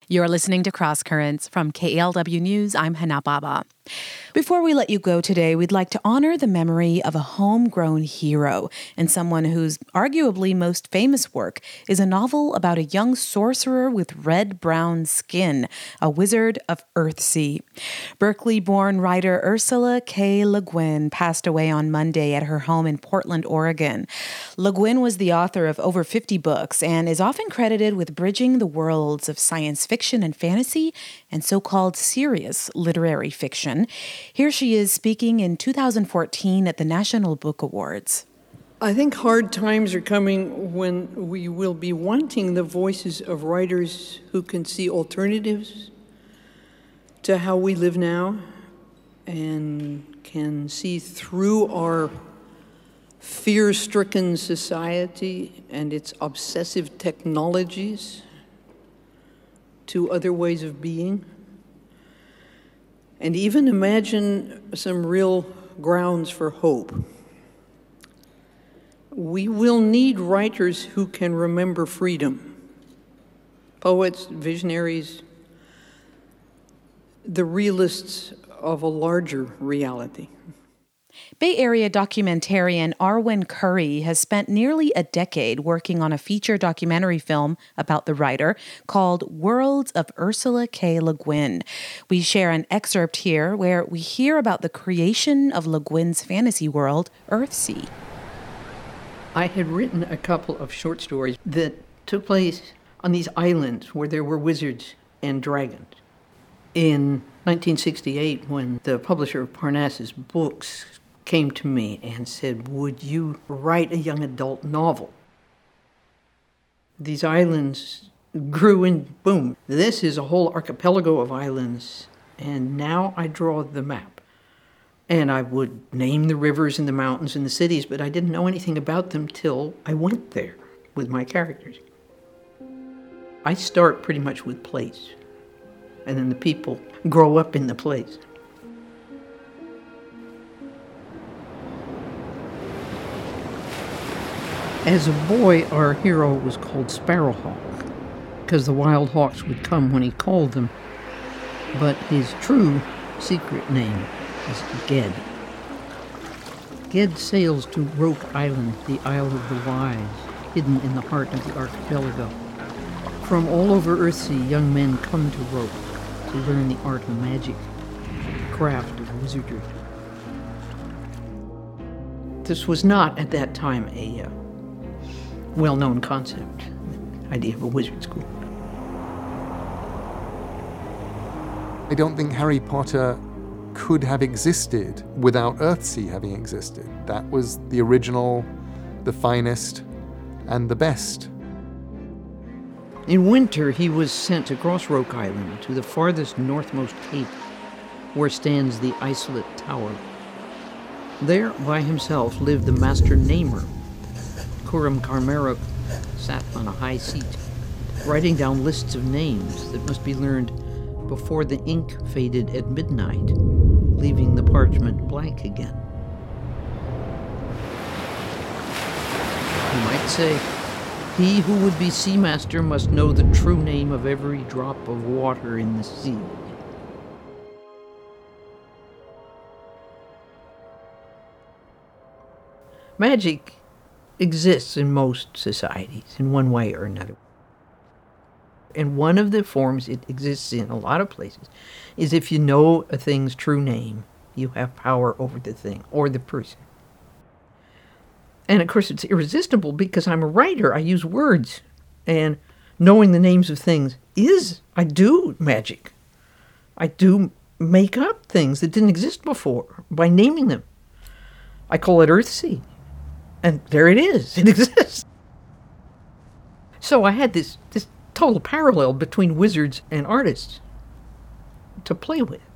You're listening to Cross Currents from KALW News. I'm Hana Baba. Before we let you go today, we'd like to honor the memory of a homegrown hero and someone whose arguably most famous work is a novel about a young sorcerer with red-brown skin, a wizard of Earthsea. Berkeley-born writer Ursula K. Le Guin passed away on Monday at her home in Portland, Oregon. Le Guin was the author of over 50 books and is often credited with bridging the worlds of science fiction and fantasy and so-called serious literary fiction. Here she is speaking in 2014 at the National Book Awards. I think hard times are coming when we will be wanting the voices of writers who can see alternatives to how we live now and can see through our fear-stricken society and its obsessive technologies to other ways of being. And even imagine some real grounds for hope. We will need writers who can remember freedom. Poets, visionaries, the realists of a larger reality. Bay Area documentarian Arwen Curry has spent nearly a decade working on a feature documentary film about the writer called Worlds of Ursula K. Le Guin. We share an excerpt here where we hear about the creation of Le Guin's fantasy world, Earthsea. I had written a couple of short stories that took place on these islands where there were wizards and dragons. In 1968, when the publisher of Parnassus Books came to me and said, "Would you write a young adult novel?" These islands grew and boom, this is a whole archipelago of islands, and now I draw the map. And I would name the rivers and the mountains and the cities, but I didn't know anything about them till I went there with my characters. I start pretty much with place, and then the people grow up in the place. As a boy, our hero was called Sparrowhawk, because the wild hawks would come when he called them. But his true secret name is Ged. Ged sails to Roke Island, the Isle of the Wise, hidden in the heart of the archipelago. From all over Earthsea, young men come to Roke to learn the art of magic, the craft of wizardry. This was not, at that time, a well-known concept, the idea of a wizard school. I don't think Harry Potter could have existed without Earthsea having existed. That was the original, the finest, and the best. In winter, he was sent across Roke Island to the farthest northmost cape, where stands the Isolate Tower. There, by himself, lived the Master Namer. Curum Carmera sat on a high seat, writing down lists of names that must be learned before the ink faded at midnight, leaving the parchment blank again. You might say, he who would be Seamaster must know the true name of every drop of water in the sea. Magic exists in most societies in one way or another. And one of the forms it exists in a lot of places is if you know a thing's true name, you have power over the thing or the person. And of course it's irresistible because I'm a writer, I use words. And knowing the names of things I do magic. I do make up things that didn't exist before by naming them. I call it Earthsea. And there it is. It exists. So I had this total parallel between wizards and artists to play with.